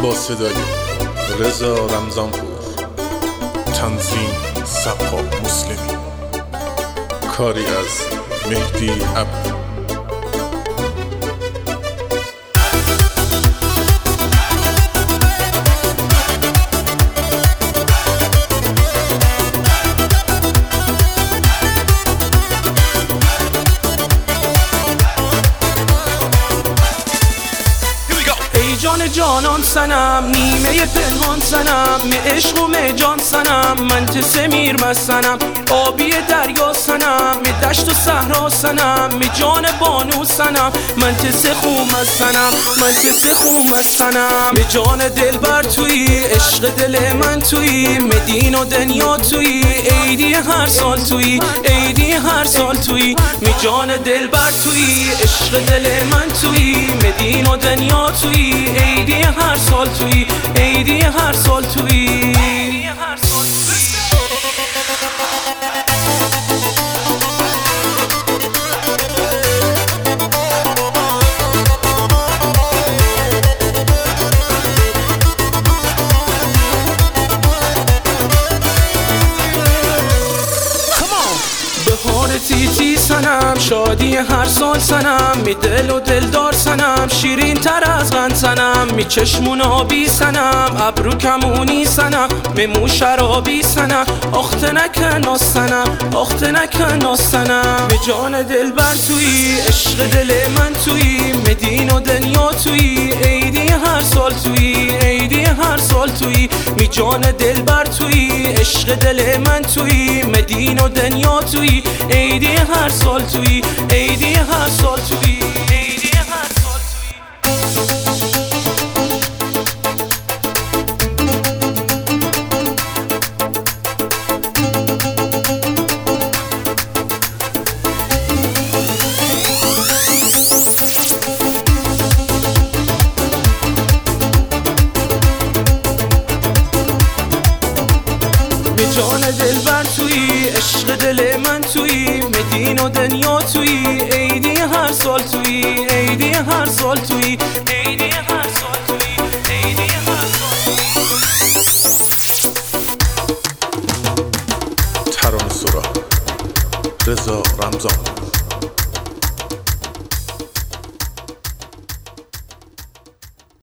با صدای رضا رمضانپور، تنظیم سقا مسلمی، کاری از مهدی عبد. جان جانان سنم، نیمه پنهان سنم، می عشق و می جان سنم، من تسه میر بسنم، آبی دریا سنم، می دشت و صحرا سنم، می جان بانو سنم، من تسه خوم سنم، من تسه خوم سنم، می جان دل بر تویی، عشق دل من تویی، می دین و دنیا تویی، عیدی هر سال تویی، عیدی هر سال تویی، می جان دل بر تویی، عشق دل من تویی، می دین و دنیا تویی، عیدی هر سال تویی، عیدی هر سال تویی. تیتی سنم، شادی هر سال سنم، می دل و دلدار سنم، شیرین تر از قند سنم، می چشمون آبی سنم، ابرو کمونی سنم، می مو شرابی سنم، آخته نکن سنم، آخته نکن سنم، می جان دل بر تویی، عشق دل من تویی، می دین و دنیا تویی، عیدی هر سال تویی، عیدی هر سال تویی، می جان دل بر تویی، عشق دل من تویی، می دین و دنیا تویی، عیدی هر سال تویی، عیدی هر سال تویی، عیدی هر سال می جان دل بر تویی، عشق دل من تویی، می دین و دنیا تویی، عیدی هر سال تویی، عیدی هر سال تویی، عیدی هر سال تویی، عیدی هر سال تویی. ترانه سرا رضا رمضان.